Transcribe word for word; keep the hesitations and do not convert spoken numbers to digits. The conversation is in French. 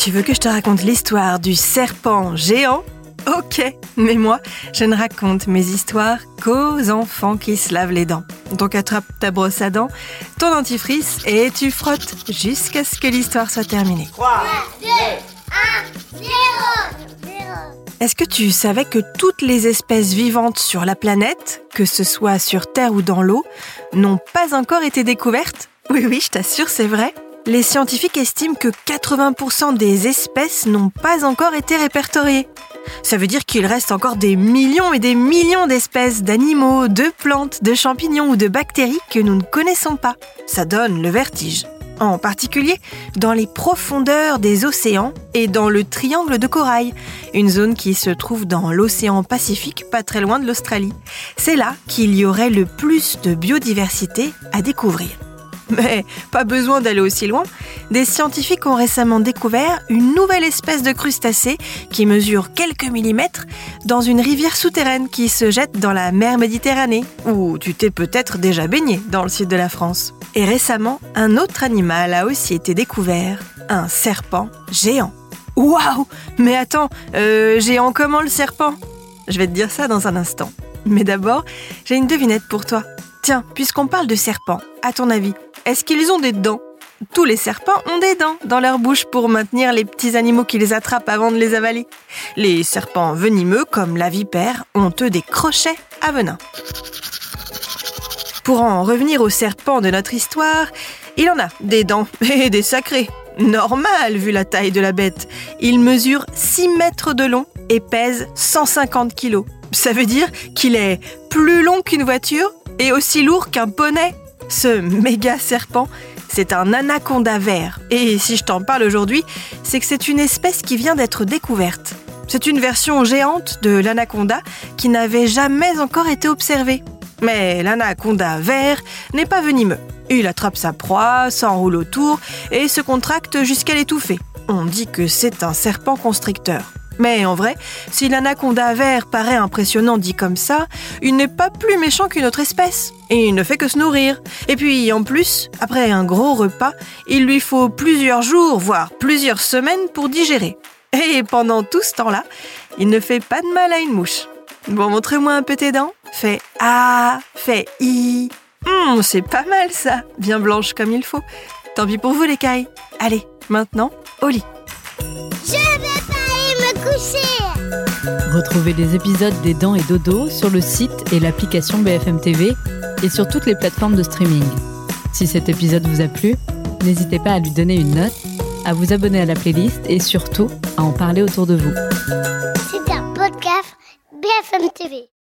tu veux que je te raconte l'histoire du serpent géant ? Ok, mais moi, je ne raconte mes histoires qu'aux enfants qui se lavent les dents. Donc attrape ta brosse à dents, ton dentifrice et tu frottes jusqu'à ce que l'histoire soit terminée. trois, deux, un, zéro. Est-ce que tu savais que toutes les espèces vivantes sur la planète, que ce soit sur Terre ou dans l'eau, n'ont pas encore été découvertes ? Oui, oui, je t'assure, c'est vrai. Les scientifiques estiment que quatre-vingts pour cent des espèces n'ont pas encore été répertoriées. Ça veut dire qu'il reste encore des millions et des millions d'espèces d'animaux, de plantes, de champignons ou de bactéries que nous ne connaissons pas. Ça donne le vertige. En particulier dans les profondeurs des océans et dans le triangle de corail, une zone qui se trouve dans l'océan Pacifique, pas très loin de l'Australie. C'est là qu'il y aurait le plus de biodiversité à découvrir. Mais pas besoin d'aller aussi loin. Des scientifiques ont récemment découvert une nouvelle espèce de crustacé qui mesure quelques millimètres dans une rivière souterraine qui se jette dans la mer Méditerranée, où tu t'es peut-être déjà baigné dans le sud de la France. Et récemment, un autre animal a aussi été découvert, un serpent géant. Waouh ! Mais attends, euh, géant comment le serpent ? Je vais te dire ça dans un instant. Mais d'abord, j'ai une devinette pour toi. Tiens, puisqu'on parle de serpents, à ton avis, est-ce qu'ils ont des dents ? Tous les serpents ont des dents dans leur bouche pour maintenir les petits animaux qui les attrapent avant de les avaler. Les serpents venimeux, comme la vipère, ont eux des crochets à venin. Pour en revenir aux serpents de notre histoire, il en a des dents et des sacrés. Normal vu la taille de la bête. Il mesure six mètres de long et pèse cent cinquante kilos. Ça veut dire qu'il est plus long qu'une voiture et aussi lourd qu'un poney. Ce méga serpent, c'est un anaconda vert. Et si je t'en parle aujourd'hui, c'est que c'est une espèce qui vient d'être découverte. C'est une version géante de l'anaconda qui n'avait jamais encore été observée. Mais l'anaconda vert n'est pas venimeux. Il attrape sa proie, s'enroule autour et se contracte jusqu'à l'étouffer. On dit que c'est un serpent constricteur. Mais en vrai, si l'anaconda vert paraît impressionnant dit comme ça, il n'est pas plus méchant qu'une autre espèce. Et il ne fait que se nourrir. Et puis, en plus, après un gros repas, il lui faut plusieurs jours, voire plusieurs semaines pour digérer. Et pendant tout ce temps-là, il ne fait pas de mal à une mouche. Bon, montre-moi un peu tes dents. Fais A, fais I. Hum, c'est pas mal ça, bien blanche comme il faut. Tant pis pour vous les cailles. Allez, maintenant, au lit. Je vais pas aller me coucher. Retrouvez les épisodes des Dents et Dodo sur le site et l'application B F M T V et sur toutes les plateformes de streaming. Si cet épisode vous a plu, n'hésitez pas à lui donner une note, à vous abonner à la playlist et surtout à en parler autour de vous. C'est un podcast B F M T V.